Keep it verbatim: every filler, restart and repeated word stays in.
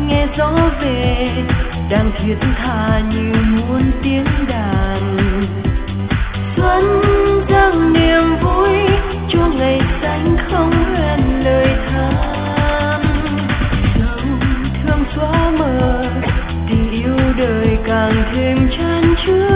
nghe gió về đang thiết tha như muôn tiếng đàn. Xuân dâng niềm vui cho ngày xanh không hẹn lời than. Dẫu thương xóa mờ tình yêu đời càng thêm chan chứa.